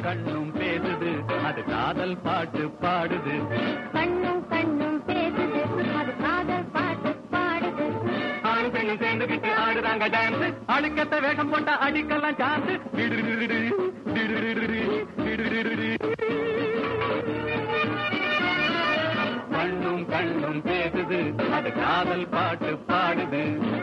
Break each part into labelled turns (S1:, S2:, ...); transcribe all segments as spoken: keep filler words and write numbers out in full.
S1: கண்ணும் பேசுது அது காதல் பாட்டு பாடுது.
S2: கண்ணும் கண்ணும் பேசுது அது காதல் பாட்டு பாடுது.
S1: ஆணும் பெண்ணும் சேர்ந்துகிட்டு ஆடுறாங்க டான்ஸ். அழுக்கத்த வேகம் போட்டா அடிக்கலாம் சான்ஸ். கண்ணும் கண்ணும் பேசுது அது காதல் பாட்டு பாடுது.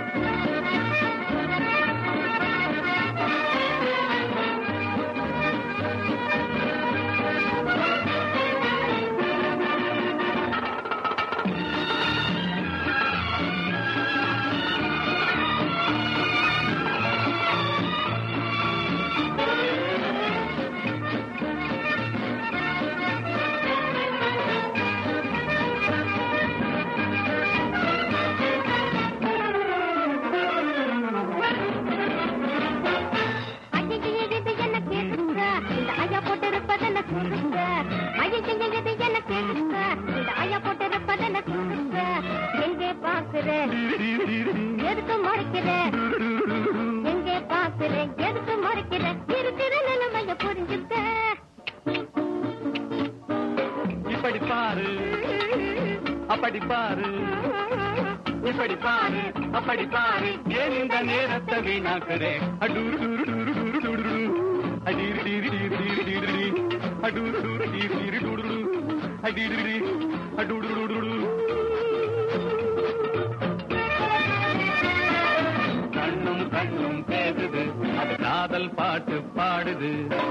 S2: எங்கே பாக்குற எதுக்கு மறைக்கிற, எங்கே பாக்குற எதுக்கு மறைக்கிற, இருக்கிற நிலைமைய புரிஞ்சுக்க.
S1: இப்படி பாரு அப்படி பாரு, இப்படி பாரு அப்படி பாரு, ஏன் இந்த நேரத்தை வீணாக்குறேன். அடூரு டூரு டூரு டூரு டூரு அடீரு டீரு டீரு டீரு டீரு அடூரு டூரு டீரு டீரு டூரு அடீரு அடூரு டூரு. கண்ணும் கண்ணும் பேசுது அது காதல் பாட்டு பாடுது.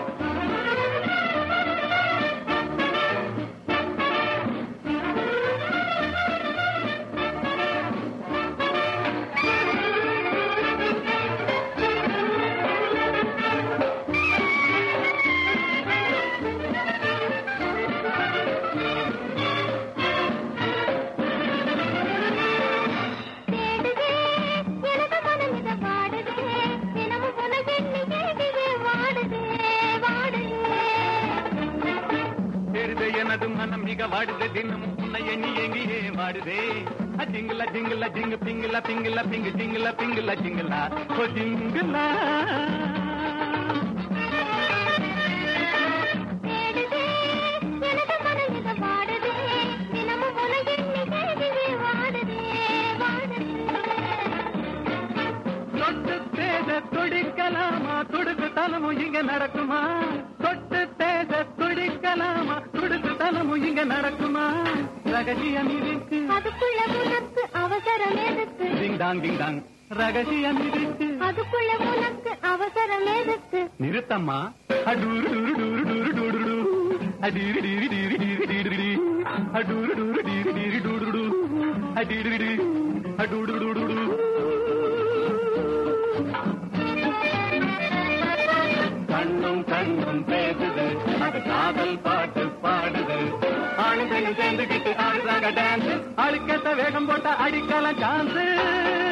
S1: எனது மனம் மிக வாடுது தினமும் உன்னை எண்ணி எங்கியே வாடுதே. ஜிங்கில ஜிங்கில ஜிங்கு பிங்கில பிங்கில பிங்கு ஜிங்கில பிங்கில ஜிங்கிலா ஓ ஜிங்கிலா. தொட்டு பேச துடிக்கலாமா துடுக்கு தலமும் இங்க நடக்குமா, தொட்டு பேச துடிக்கலாமா துடுக்கு தலமும் இங்க நடக்குமா. ரகசியம் இருக்கு
S2: அதுக்குள்ள உனக்கு அவசரம் எதுக்கு,
S1: டிங் டாங் டிங் டாங் ரகசியம் இருக்கு
S2: அதுக்குள்ள உனக்கு அவசரம் எதுக்கு.
S1: நிறுத்தம்மா அடூரு டூரு டூரு டூரு டூரு அடீரு டீரு டீரு டீரு டீரு அடூரு டூரு டீரு டீரு டூரு டூ அடீரு அடூரு டூரு. கண்ணும் கண்ணும் பேசுது அது காதல் பாட்டு பாடுது. ஆணும் பெண்ணும் சேர்ந்துகிட்டு ஆடுறாங்க டான்ஸ். அழுக்கத்த வேகம் போட்டா அடிக்கலாம் சான்ஸ்.